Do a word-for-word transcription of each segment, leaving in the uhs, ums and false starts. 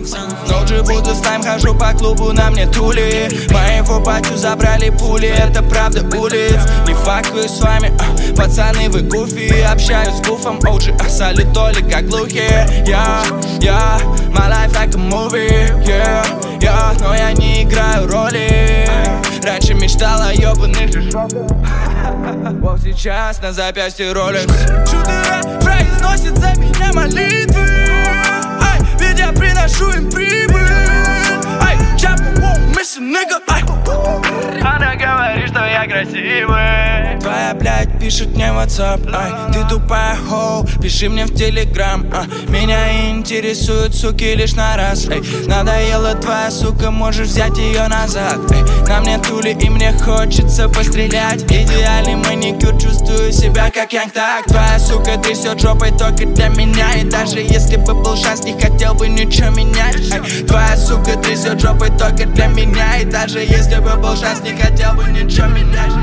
нужен сан. Ноджи буду стайм, хожу по клубу, на мне тули. Моего батю забрали пули, это правда улиц. Не факую с вами, а, пацаны вы гуфи. Общаюсь с гуфом, оджи, а солитоли как глухие. Я, я, my life like a movie, yeah, yeah. Но я не играю роли. Раньше мечтала о ёбаных шишоках. Вот сейчас на запястье ролик. Шутера произносят за меня молитвы. Ай, ведь я приношу им прибыль. Ай, чапу, missing nigga. Ай. Она говорит, что я красивый. Твоя блядь пишет мне в WhatsApp. Ай, ты тупая хоу, пиши мне в Telegram. а. Меня интересуют суки лишь на раз. Эй, надоела твоя сука, можешь взять ее назад. Эй, на мне тули и мне хочется пострелять. Идеальный маникюр, чувствую себя как Янг Так. Твоя сука трясет жопой только для меня. И даже если бы был шанс, не хотел бы ничего менять. Эй, твоя сука трясет жопой только для меня. И даже если бы был шанс, не хотел бы ничего менять.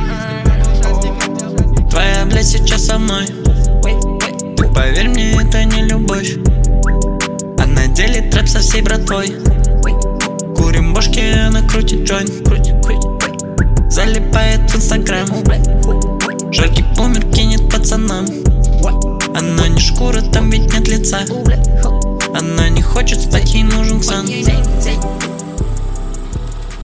Твоя блядь сейчас со мной. Поверь мне, это не любовь. Она делит рэп со всей братвой. Курим бошки, она крутит джойнт. Залипает в инстаграм. Жаркий бумер кинет пацанам. Она не шкура, там ведь нет лица. Она не хочет спать, ей нужен сан.